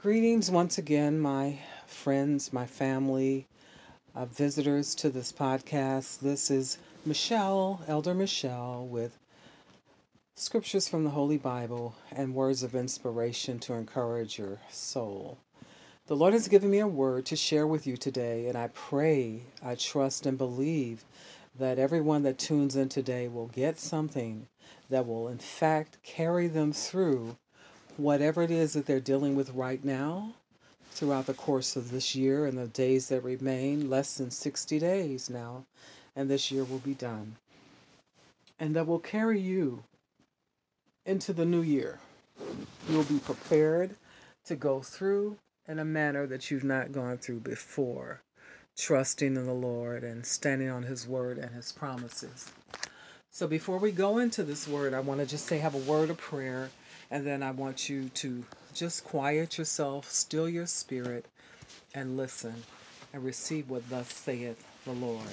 Greetings once again, my friends, my family, visitors to this podcast. This is Michelle, Elder Michelle, with scriptures from the Holy Bible and words of inspiration to encourage your soul. The Lord has given me a word to share with you today, and I pray, I trust, and believe that everyone that tunes in today will get something that will, in fact, carry them through whatever it is that they're dealing with right now throughout the course of this year and the days that remain, less than 60 days now, and this year will be done. And that will carry you into the new year. You will be prepared to go through in a manner that you've not gone through before, trusting in the Lord and standing on His word and His promises. So before we go into this word, I want to just have a word of prayer, and then I want you to just quiet yourself, still your spirit, and listen and receive what thus saith the Lord.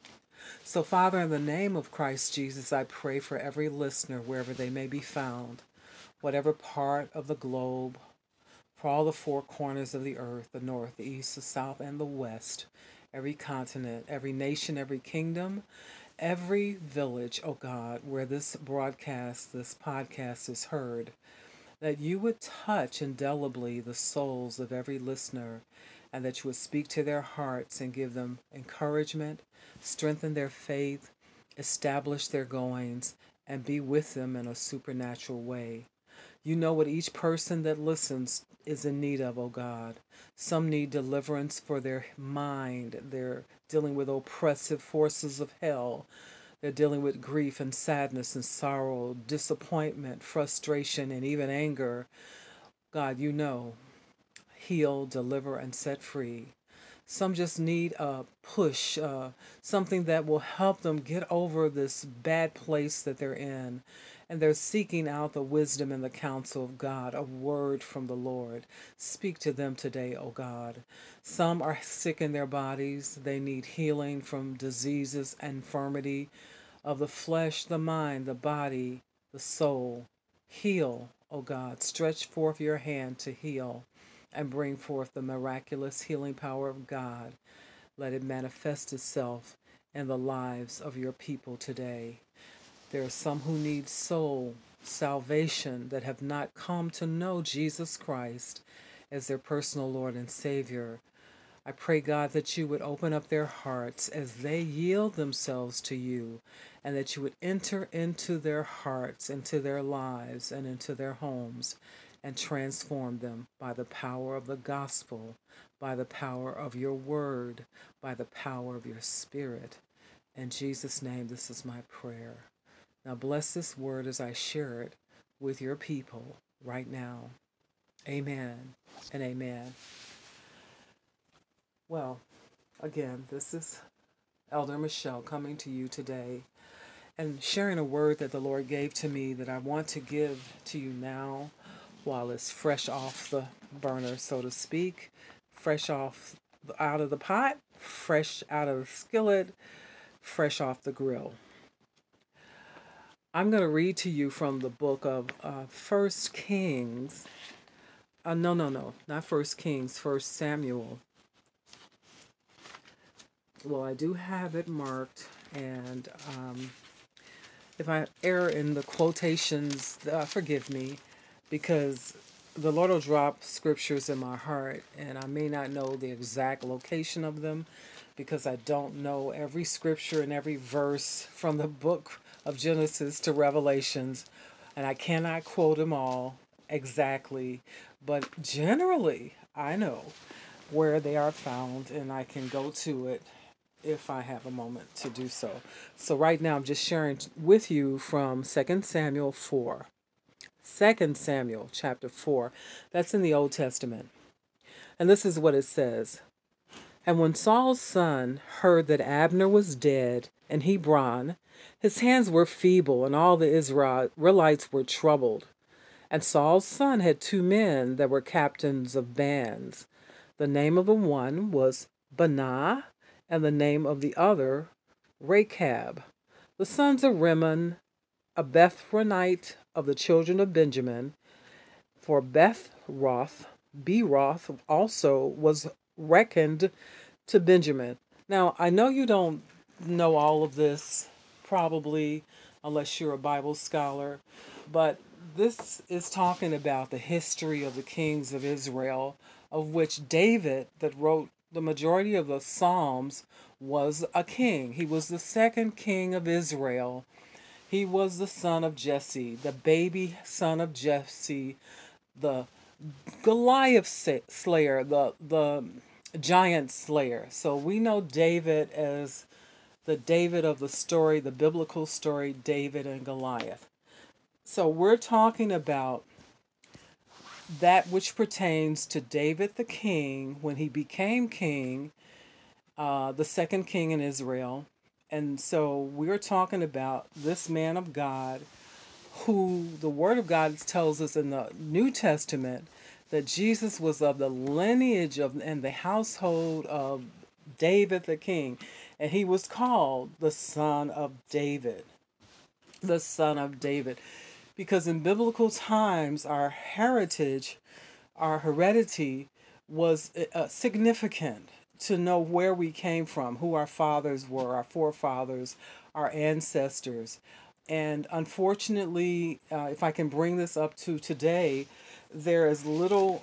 So, Father, in the name of Christ Jesus, I pray for every listener, wherever they may be found, whatever part of the globe, for all the four corners of the earth, the north, the east, the south, and the west, every continent, every nation, every kingdom, every village, oh God, where this broadcast, this podcast is heard, that you would touch indelibly the souls of every listener, and that you would speak to their hearts and give them encouragement, strengthen their faith, establish their goings, and be with them in a supernatural way. You know what each person that listens is in need of, oh God. Some need deliverance for their mind. They're dealing with oppressive forces of hell. They're dealing with grief and sadness and sorrow, disappointment, frustration, and even anger. God, you know. Heal, deliver, and set free. Some just need a push, something that will help them get over this bad place that they're in. And they're seeking out the wisdom and the counsel of God, a word from the Lord. Speak to them today, O God. Some are sick in their bodies. They need healing from diseases, infirmity of the flesh, the mind, the body, the soul. Heal, O God. Stretch forth your hand to heal and bring forth the miraculous healing power of God. Let it manifest itself in the lives of your people today. There are some who need soul salvation that have not come to know Jesus Christ as their personal Lord and Savior. I pray, God, that you would open up their hearts as they yield themselves to you, and that you would enter into their hearts, into their lives, and into their homes, and transform them by the power of the gospel, by the power of your word, by the power of your spirit. In Jesus' name, this is my prayer. Now bless this word as I share it with your people right now. Amen and amen. Well, again, this is Elder Michelle coming to you today and sharing a word that the Lord gave to me that I want to give to you now while it's fresh off the burner, so to speak, fresh off out of the pot, fresh out of the skillet, fresh off the grill. I'm going to read to you from the book of First Kings. No, not First Kings, First Samuel. Well, I do have it marked, and if I err in the quotations, forgive me, because the Lord will drop scriptures in my heart, and I may not know the exact location of them, because I don't know every scripture and every verse from the book of Genesis to Revelations, and I cannot quote them all exactly, but generally I know where they are found, and I can go to it if I have a moment to do so. So right now I'm just sharing with you from 2 Samuel 4. 2 Samuel chapter 4. That's in the Old Testament. And this is what it says. And when Saul's son heard that Abner was dead in Hebron, his hands were feeble, and all the Israelites were troubled. And Saul's son had two men that were captains of bands. The name of the one was Baanah, and the name of the other Rechab. The sons of Rimmon, a Bethronite of the children of Benjamin, for Bethroth Beeroth also was reckoned to Benjamin. Now, I know you don't know all of this, probably, unless you're a Bible scholar, but this is talking about the history of the kings of Israel, of which David, that wrote the majority of the Psalms, was a king. He was the second king of Israel. He was the son of Jesse, the baby son of Jesse, the Goliath slayer, the giant slayer. So we know David as the David of the story, the biblical story, David and Goliath. So we're talking about that which pertains to David the king when he became king, the second king in Israel. And so we're talking about this man of God who the Word of God tells us in the New Testament that Jesus was of the lineage of and the household of David the king. And he was called the Son of David. The Son of David. Because in biblical times, our heritage, our heredity was significant to know where we came from, who our fathers were, our forefathers, our ancestors. And unfortunately, if I can bring this up to today, there is little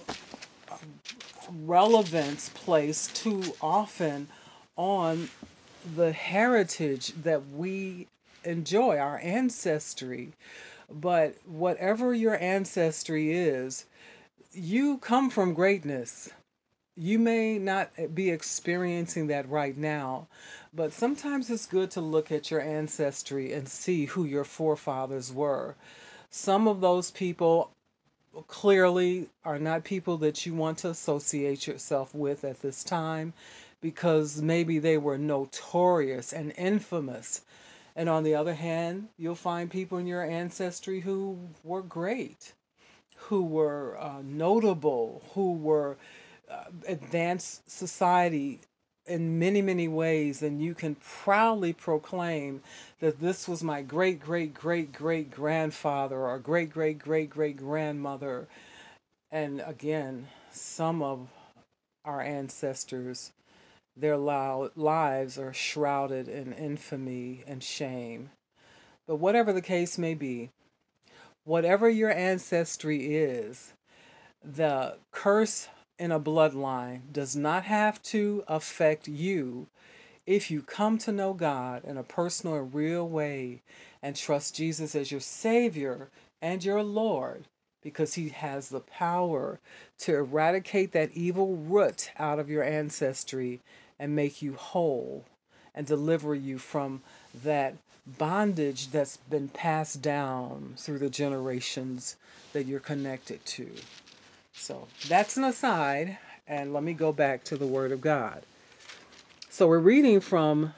relevance placed too often on the heritage that we enjoy, our ancestry. But whatever your ancestry is, you come from greatness. You may not be experiencing that right now, but sometimes it's good to look at your ancestry and see who your forefathers were. Some of those people clearly are not people that you want to associate yourself with at this time because maybe they were notorious and infamous. And on the other hand, you'll find people in your ancestry who were great, who were notable, who were advanced society in many, many ways, and you can proudly proclaim that this was my great, great, great, great grandfather or great, great, great, great grandmother. And again, some of our ancestors, their lives are shrouded in infamy and shame. But whatever the case may be, whatever your ancestry is, the curse in a bloodline does not have to affect you if you come to know God in a personal and real way and trust Jesus as your Savior and your Lord, because He has the power to eradicate that evil root out of your ancestry and make you whole and deliver you from that bondage that's been passed down through the generations that you're connected to. So that's an aside, and let me go back to the Word of God. So we're reading from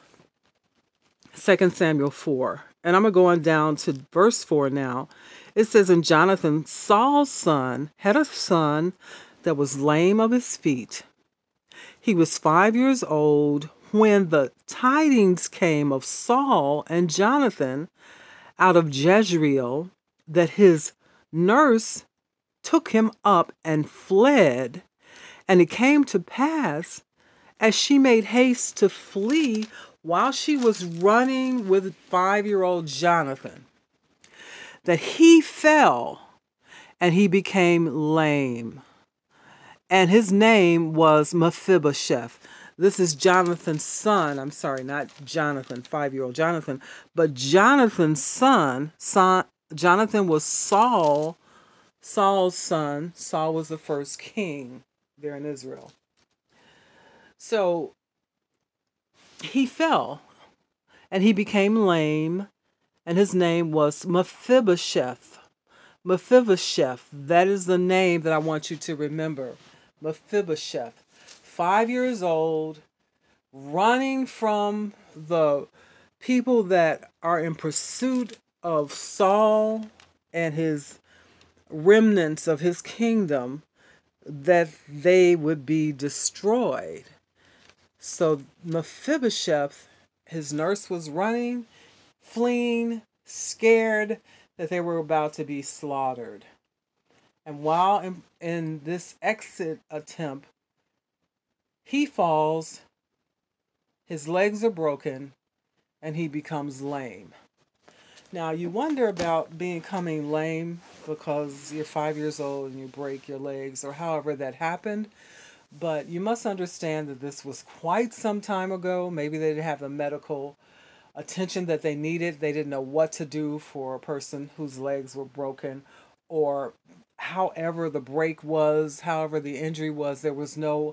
2 Samuel 4, and I'm going to go on down to verse 4 now. It says, "And Jonathan, Saul's son, had a son that was lame of his feet. He was 5 years old when the tidings came of Saul and Jonathan out of Jezreel that his nurse took him up and fled. And it came to pass, as she made haste to flee while she was running with 5-year-old Jonathan, that he fell and he became lame. And his name was Mephibosheth." This is Jonathan's son. I'm sorry, not Jonathan, 5-year-old Jonathan, but Jonathan's son. Jonathan was Saul's son. Saul was the first king there in Israel. So he fell and he became lame, and his name was Mephibosheth. Mephibosheth, that is the name that I want you to remember. Mephibosheth, 5 years old, running from the people that are in pursuit of Saul and his remnants of his kingdom, that they would be destroyed. So Mephibosheth, his nurse was running, fleeing, scared that they were about to be slaughtered. And while in this exit attempt, he falls, his legs are broken, and he becomes lame. Now, you wonder about becoming lame because you're 5 years old and you break your legs or however that happened. But you must understand that this was quite some time ago. Maybe they didn't have the medical attention that they needed. They didn't know what to do for a person whose legs were broken, or however the break was, however the injury was, there was no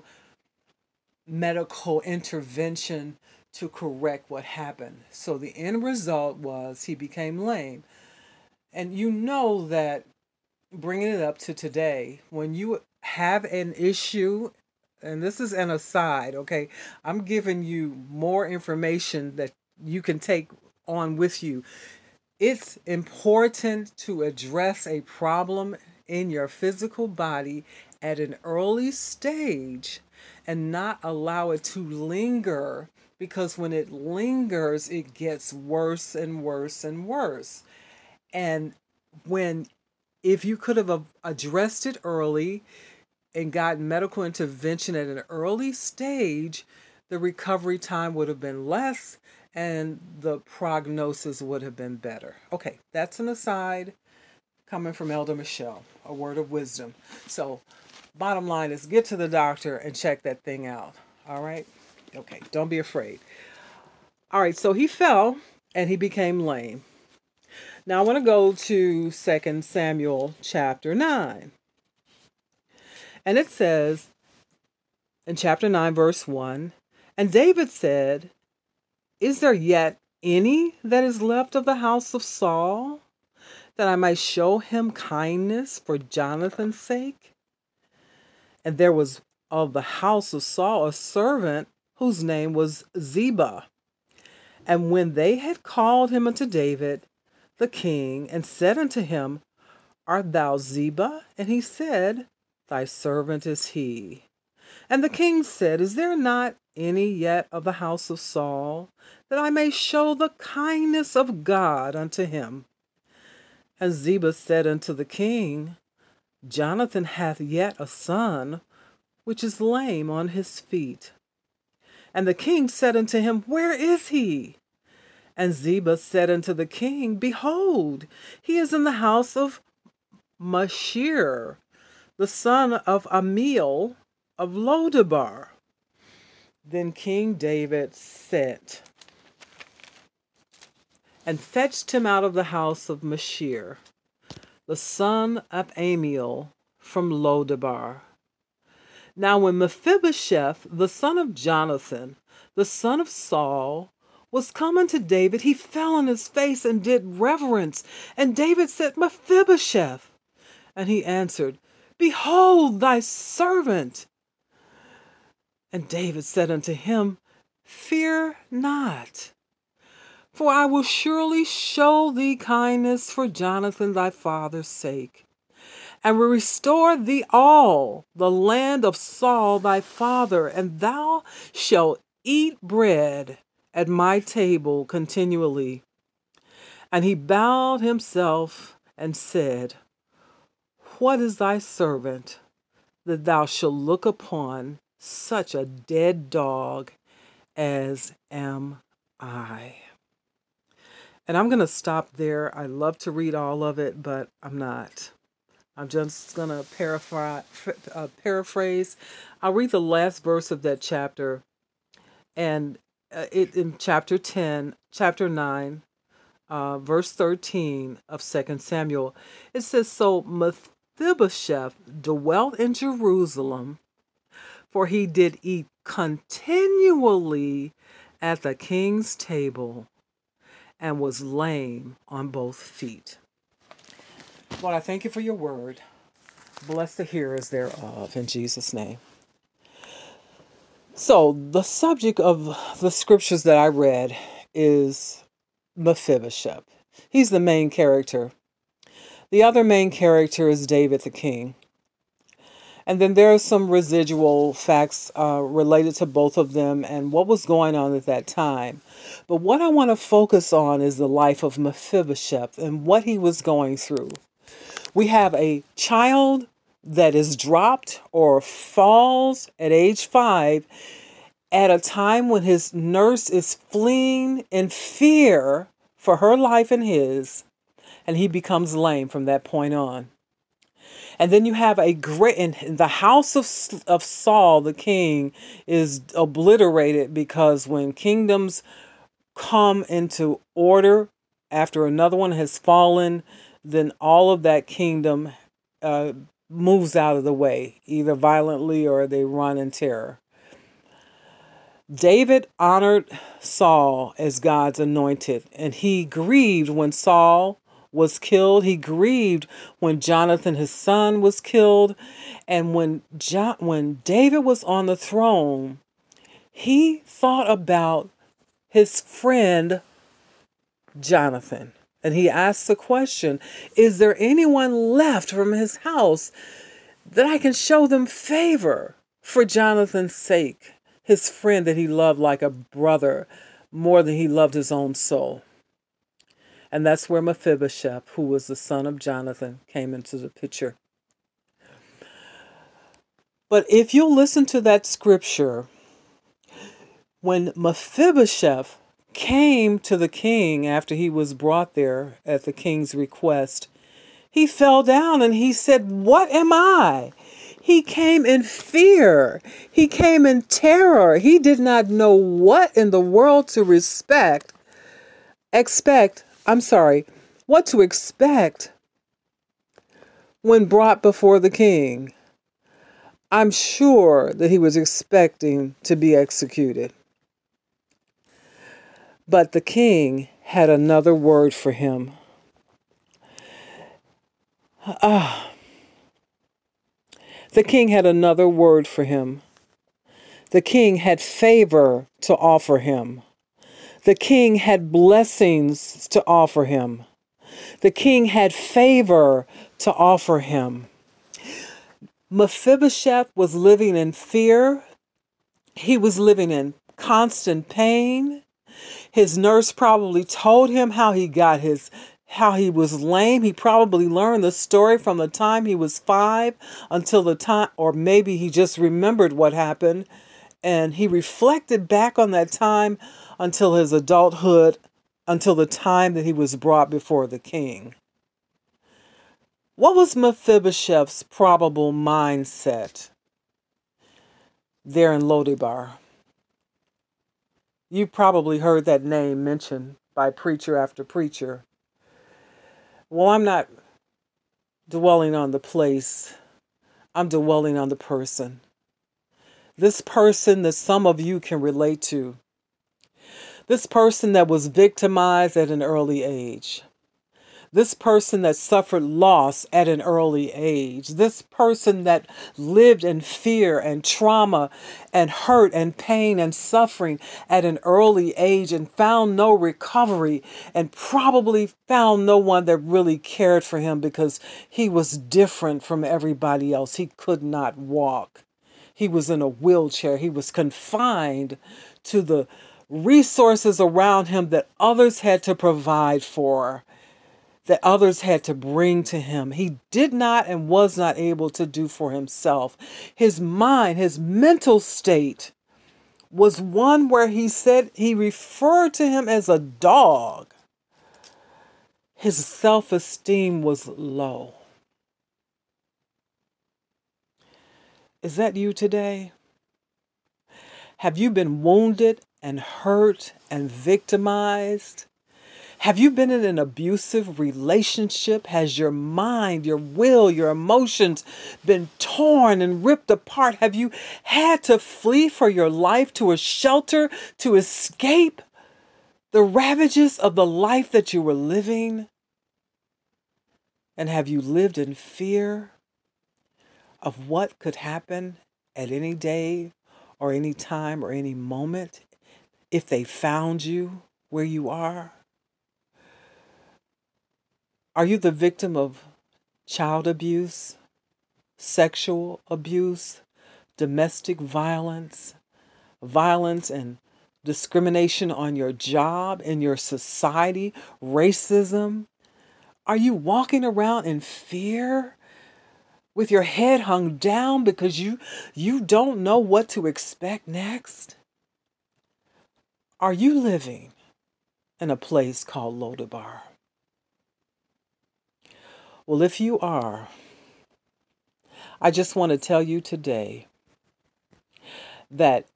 medical intervention to correct what happened. So the end result was he became lame. And you know that, bringing it up to today, when you have an issue, and this is an aside, okay, I'm giving you more information that you can take on with you. It's important to address a problem in your physical body at an early stage and not allow it to linger, because when it lingers, it gets worse and worse and worse. And when if you could have addressed it early and gotten medical intervention at an early stage, the recovery time would have been less and the prognosis would have been better. Okay, that's an aside coming from Elder Michelle, a word of wisdom. So, bottom line is get to the doctor and check that thing out. All right? Okay, don't be afraid. All right, so he fell and he became lame. Now I want to go to 2 Samuel chapter 9. And it says in chapter 9, verse 1, and David said, is there yet any that is left of the house of Saul, that I might show him kindness for Jonathan's sake? And there was of the house of Saul a servant whose name was Ziba. And when they had called him unto David, the king, and said unto him, art thou Ziba? And he said, thy servant is he. And the king said, is there not any yet of the house of Saul, that I may show the kindness of God unto him? And Ziba said unto the king, Jonathan hath yet a son, which is lame on his feet. And the king said unto him, where is he? And Ziba said unto the king, behold, he is in the house of Machir, the son of Amiel of Lodebar. Then King David sent and fetched him out of the house of Machir, the son of Amiel from Lodebar. Now when Mephibosheth, the son of Jonathan, the son of Saul, was come unto David, he fell on his face and did reverence. And David said, Mephibosheth. And he answered, behold thy servant. And David said unto him, fear not, for I will surely show thee kindness for Jonathan thy father's sake, and will restore thee all the land of Saul thy father, and thou shalt eat bread at my table continually. And he bowed himself and said, what is thy servant, that thou shalt look upon such a dead dog as am I? And I'm going to stop there. I love to read all of it, but I'm not. I'm just going to paraphrase. I'll read the last verse of that chapter. And in chapter 9, verse 13 of 2 Samuel, it says, so Mephibosheth dwelt in Jerusalem, for he did eat continually at the king's table, and was lame on both feet. Lord, I thank you for your word. Bless the hearers thereof, in Jesus' name. So, the subject of the scriptures that I read is Mephibosheth. He's the main character. The other main character is David the king. And then there are some residual facts related to both of them and what was going on at that time. But what I want to focus on is the life of Mephibosheth and what he was going through. We have a child that is dropped or falls at age 5 at a time when his nurse is fleeing in fear for her life and his, and he becomes lame from that point on. And then you have a great, in the house of Saul, the king, is obliterated because when kingdoms come into order after another one has fallen, then all of that kingdom moves out of the way, either violently or they run in terror. David honored Saul as God's anointed, and he grieved when Saul was killed. He grieved when Jonathan, his son, was killed. And when David was on the throne, he thought about his friend Jonathan. And he asked the question, is there anyone left from his house that I can show them favor for Jonathan's sake? His friend that he loved like a brother more than he loved his own soul. And that's where Mephibosheth, who was the son of Jonathan, came into the picture. But if you listen to that scripture, when Mephibosheth came to the king after he was brought there at the king's request, he fell down and he said, "What am I?" He came in fear. He came in terror. He did not know what in the world to what to expect when brought before the king. I'm sure that he was expecting to be executed. But the king had another word for him. The king had another word for him. The king had favor to offer him. The king had blessings to offer him. The king had favor to offer him. Mephibosheth was living in fear. He was living in constant pain. His nurse probably told him how he was lame. He probably learned the story from the time he was 5 until the time, or maybe he just remembered what happened. And he reflected back on that time until his adulthood, until the time that he was brought before the king. What was Mephibosheth's probable mindset there in Lodebar? You probably heard that name mentioned by preacher after preacher. Well, I'm not dwelling on the place. I'm dwelling on the person. This person that some of you can relate to. This person that was victimized at an early age. This person that suffered loss at an early age. This person that lived in fear and trauma and hurt and pain and suffering at an early age and found no recovery and probably found no one that really cared for him because he was different from everybody else. He could not walk. He was in a wheelchair. He was confined to the resources around him that others had to provide for, that others had to bring to him. He did not and was not able to do for himself. His mind, his mental state was one where he referred to him as a dog. His self-esteem was low. Is that you today? Have you been wounded and hurt and victimized? Have you been in an abusive relationship? Has your mind, your will, your emotions been torn and ripped apart? Have you had to flee for your life to a shelter to escape the ravages of the life that you were living? And have you lived in fear of what could happen at any day or any time or any moment if they found you where you are? Are you the victim of child abuse, sexual abuse, domestic violence, violence and discrimination on your job, in your society, racism? Are you walking around in fear with your head hung down because you don't know what to expect next? Are you living in a place called Lodabar? Well, if you are, I just want to tell you today that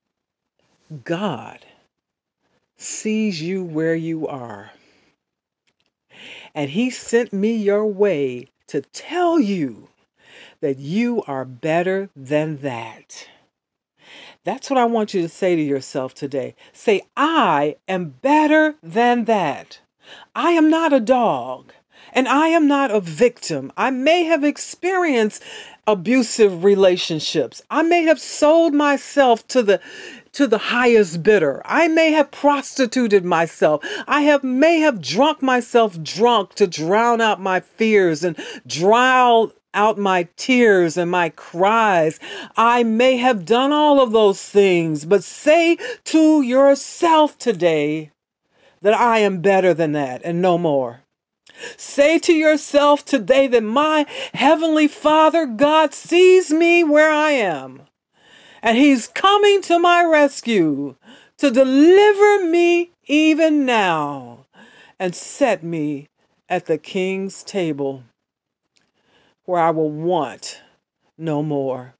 God sees you where you are. And He sent me your way to tell you that you are better than that. That's what I want you to say to yourself today. Say, I am better than that. I am not a dog, and I am not a victim. I may have experienced abusive relationships. I may have sold myself to the highest bidder. I may have prostituted myself. May have drunk myself drunk to drown out my fears and drown out my tears and my cries. I may have done all of those things, but say to yourself today that I am better than that and no more. Say to yourself today that my Heavenly Father, God, sees me where I am. And He's coming to my rescue to deliver me even now and set me at the King's table where I will want no more.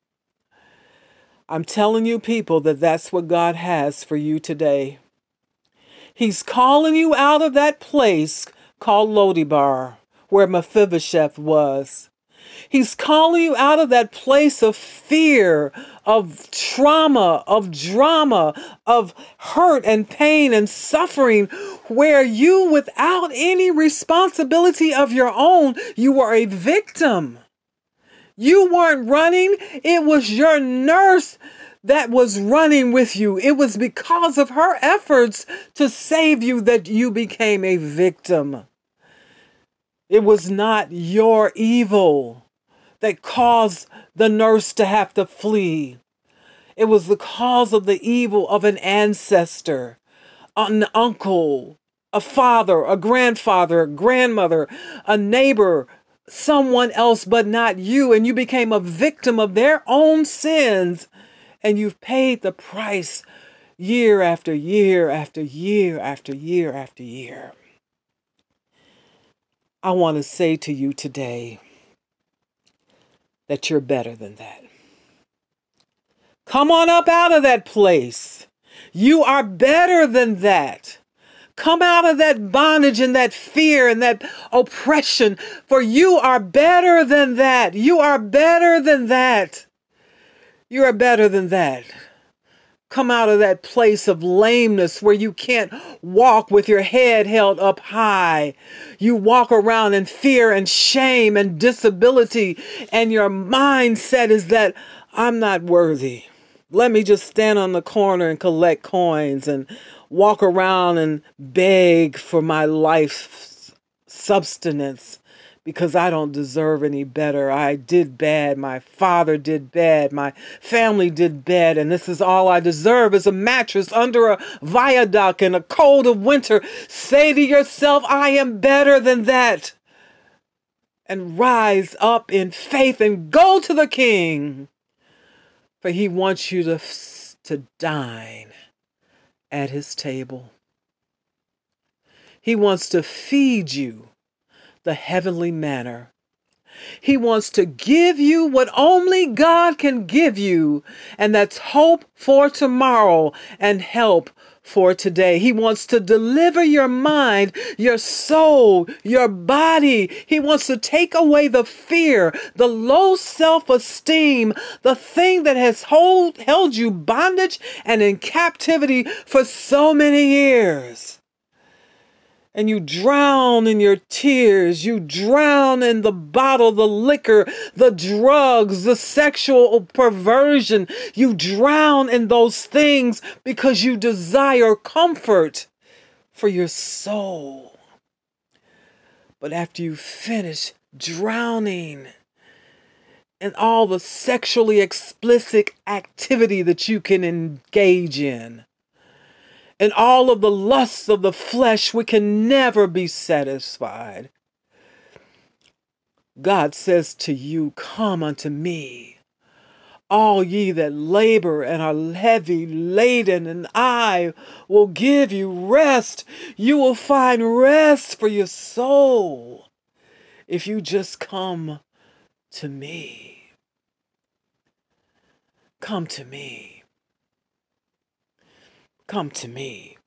I'm telling you, people, that that's what God has for you today. He's calling you out of that place called Lodabar, where Mephibosheth was. He's calling you out of that place of fear, of trauma, of drama, of hurt and pain and suffering, where you, without any responsibility of your own, you were a victim. You weren't running. It was your nurse that was running with you. It was because of her efforts to save you that you became a victim. It was not your evil that caused the nurse to have to flee. It was the cause of the evil of an ancestor, an uncle, a father, a grandfather, a grandmother, a neighbor, someone else but not you. And you became a victim of their own sins. And you've paid the price year after year after year after year after year. I want to say to you today that you're better than that. Come on up out of that place. You are better than that. Come out of that bondage and that fear and that oppression, for you are better than that. You are better than that. You are better than that. Come out of that place of lameness where you can't walk with your head held up high. You walk around in fear and shame and disability, and your mindset is that I'm not worthy. Let me just stand on the corner and collect coins and walk around and beg for my life's sustenance because I don't deserve any better. I did bad. My father did bad. My family did bad. And this is all I deserve is a mattress under a viaduct in a cold of winter. Say to yourself, I am better than that. And rise up in faith and go to the King. For He wants you to dine at His table. He wants to feed you the heavenly manna. He wants to give you what only God can give you, and that's hope for tomorrow and help for today. He wants to deliver your mind, your soul, your body. He wants to take away the fear, the low self-esteem, the thing that has held you bondage and in captivity for so many years. And you drown in your tears. You drown in the bottle, the liquor, the drugs, the sexual perversion. You drown in those things because you desire comfort for your soul. But after you finish drowning in all the sexually explicit activity that you can engage in, and all of the lusts of the flesh, we can never be satisfied. God says to you, come unto me, all ye that labor and are heavy laden, and I will give you rest. You will find rest for your soul if you just come to me. Come to me. Come to me.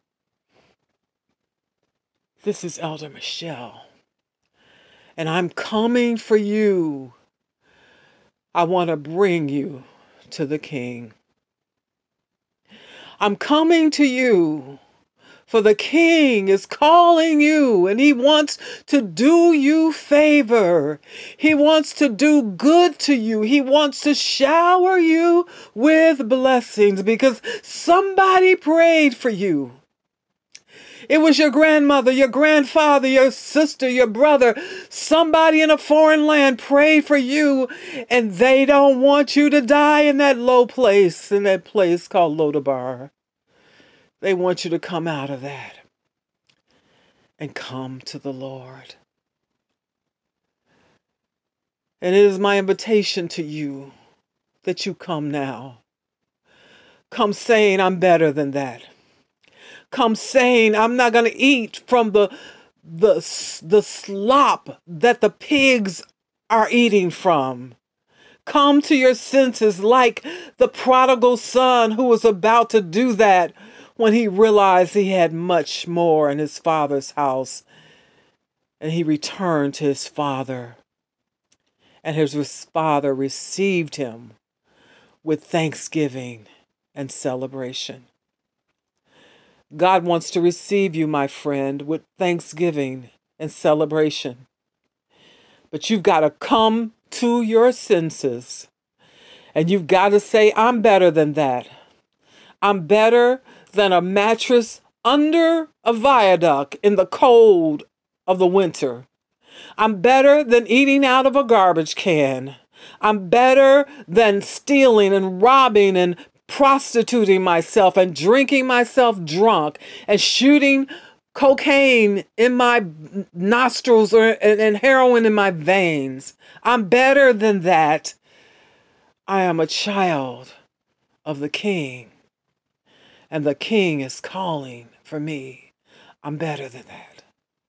This is Elder Michelle, and I'm coming for you. I want to bring you to the King. I'm coming to you, for the King is calling you, and he wants to do you favor. He wants to do good to you. He wants to shower you with blessings because somebody prayed for you. It was your grandmother, your grandfather, your sister, your brother. Somebody in a foreign land prayed for you, and they don't want you to die in that low place, in that place called Lodabar. They want you to come out of that and come to the Lord. And it is my invitation to you that you come now. Come saying, I'm better than that. Come saying, I'm not going to eat from the slop that the pigs are eating from. Come to your senses like the prodigal son who was about to do that when he realized he had much more in his father's house. And he returned to his father. And his father received him with thanksgiving and celebration. God wants to receive you, my friend, with thanksgiving and celebration. But you've got to come to your senses. And you've got to say, I'm better than that. I'm better than a mattress under a viaduct in the cold of the winter. I'm better than eating out of a garbage can. I'm better than stealing and robbing and prostituting myself and drinking myself drunk and shooting cocaine in my nostrils and heroin in my veins. I'm better than that. I am a child of the King, and the King is calling for me. I'm better than that.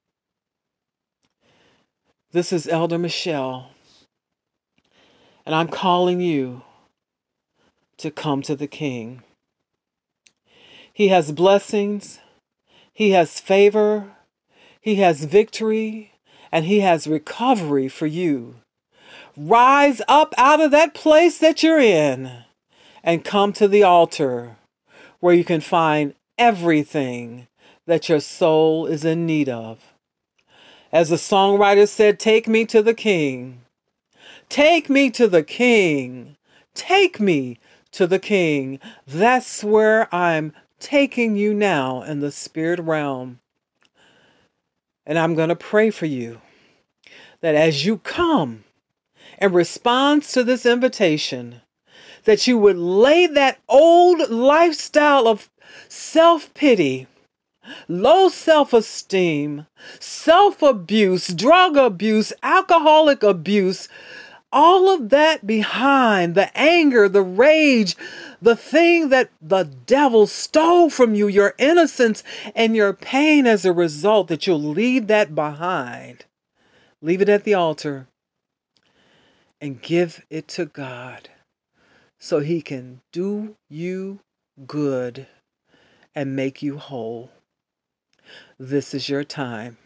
This is Elder Michelle, and I'm calling you to come to the King. He has blessings, he has favor, he has victory, and he has recovery for you. Rise up out of that place that you're in and come to the altar where you can find everything that your soul is in need of. As the songwriter said, take me to the King. Take me to the King. Take me to the King. That's where I'm taking you now in the spirit realm. And I'm going to pray for you that as you come in response to this invitation, that you would lay that old lifestyle of self-pity, low self-esteem, self-abuse, drug abuse, alcoholic abuse, all of that behind, the anger, the rage, the thing that the devil stole from you, your innocence and your pain as a result, that you'll leave that behind. Leave it at the altar and give it to God so he can do you good and make you whole. This is your time.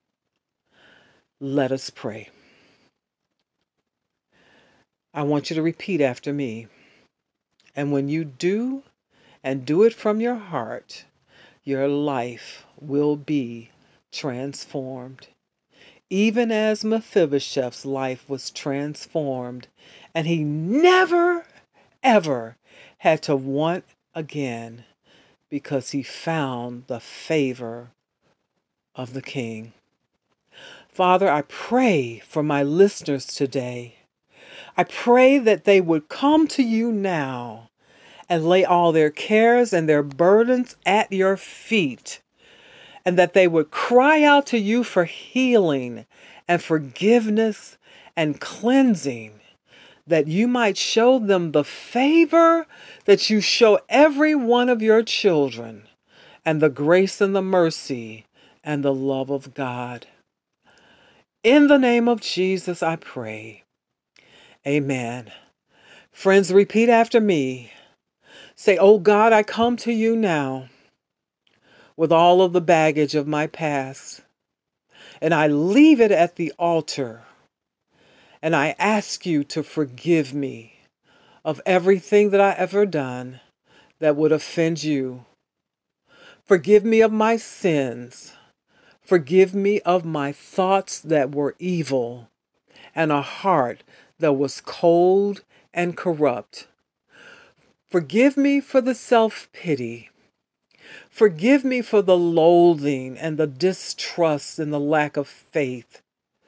Let us pray. I want you to repeat after me. And when you do, and do it from your heart, your life will be transformed. Even as Mephibosheth's life was transformed, and he never, ever had to want again because he found the favor of the King. Father, I pray for my listeners today. I pray that they would come to you now and lay all their cares and their burdens at your feet, and that they would cry out to you for healing and forgiveness and cleansing, that you might show them the favor that you show every one of your children, and the grace and the mercy and the love of God. In the name of Jesus, I pray. Amen. Friends, repeat after me. Say, "Oh God, I come to you now with all of the baggage of my past, and I leave it at the altar, and I ask you to forgive me of everything that I ever done that would offend you. Forgive me of my sins. Forgive me of my thoughts that were evil and a heart that was cold and corrupt. Forgive me for the self-pity. Forgive me for the loathing and the distrust and the lack of faith.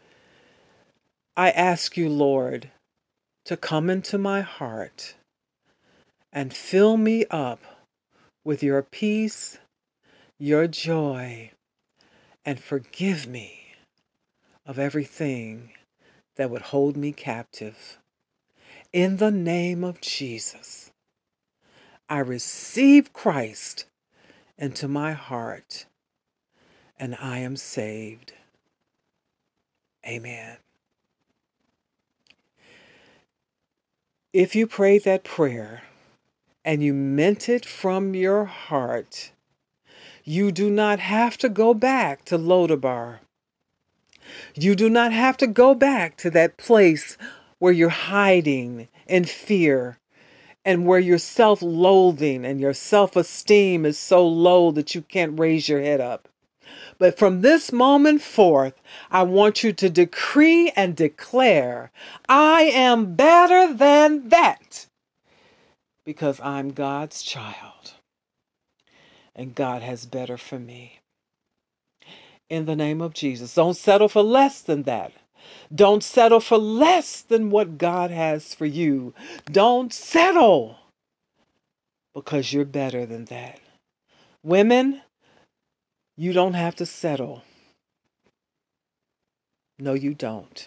I ask you, Lord, to come into my heart and fill me up with your peace, your joy, and forgive me of everything that would hold me captive. In the name of Jesus, I receive Christ into my heart, and I am saved. Amen. If you prayed that prayer and you meant it from your heart, you do not have to go back to Lodabar. You do not have to go back to that place where you're hiding in fear and where your self-loathing and your self-esteem is so low that you can't raise your head up. But from this moment forth, I want you to decree and declare, I am better than that, because I'm God's child, and God has better for me. In the name of Jesus, don't settle for less than that. Don't settle for less than what God has for you. Don't settle, because you're better than that. Women, you don't have to settle. No, you don't.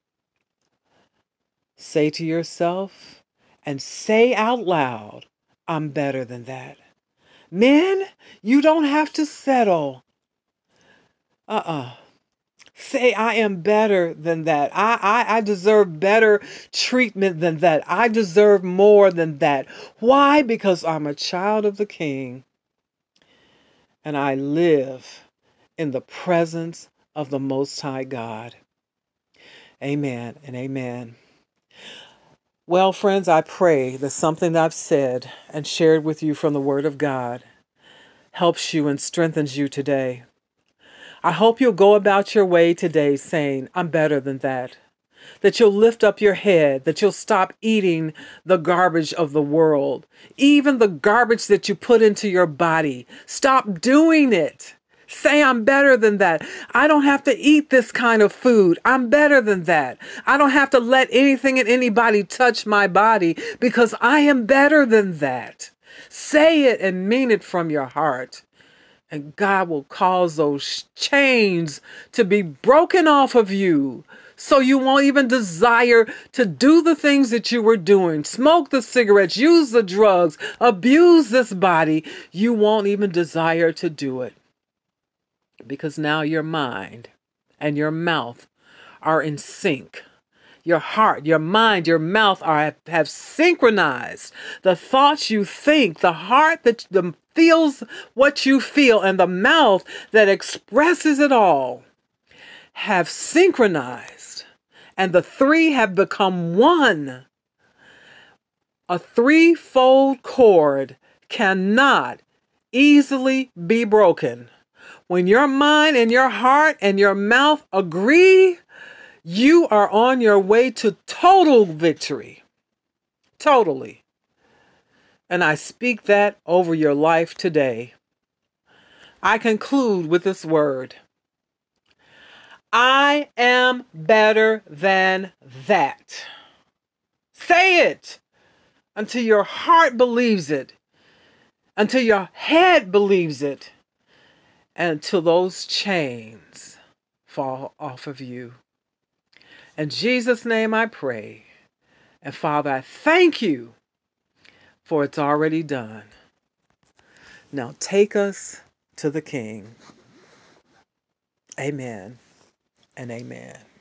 Say to yourself and say out loud, I'm better than that. Men, you don't have to settle. Say, I am better than that. I deserve better treatment than that. I deserve more than that. Why? Because I'm a child of the King, and I live in the presence of the Most High God. Amen and amen. Well, friends, I pray that something I've said and shared with you from the Word of God helps you and strengthens you today. I hope you'll go about your way today saying, I'm better than that. That you'll lift up your head, that you'll stop eating the garbage of the world, even the garbage that you put into your body. Stop doing it. Say, I'm better than that. I don't have to eat this kind of food. I'm better than that. I don't have to let anything and anybody touch my body because I am better than that. Say it and mean it from your heart. And God will cause those chains to be broken off of you, so you won't even desire to do the things that you were doing. Smoke the cigarettes, use the drugs, abuse this body. You won't even desire to do it. Because now your mind and your mouth are in sync. Your heart, your mind, your mouth have synchronized. The thoughts you think, the heart that feels what you feel, and the mouth that expresses it all have synchronized. And the three have become one. A threefold cord cannot easily be broken. When your mind and your heart and your mouth agree, you are on your way to total victory. Totally. And I speak that over your life today. I conclude with this word. I am better than that. Say it until your heart believes it, until your head believes it, and until those chains fall off of you. In Jesus' name I pray. And Father, I thank you for it's already done. Now take us to the King. Amen and amen.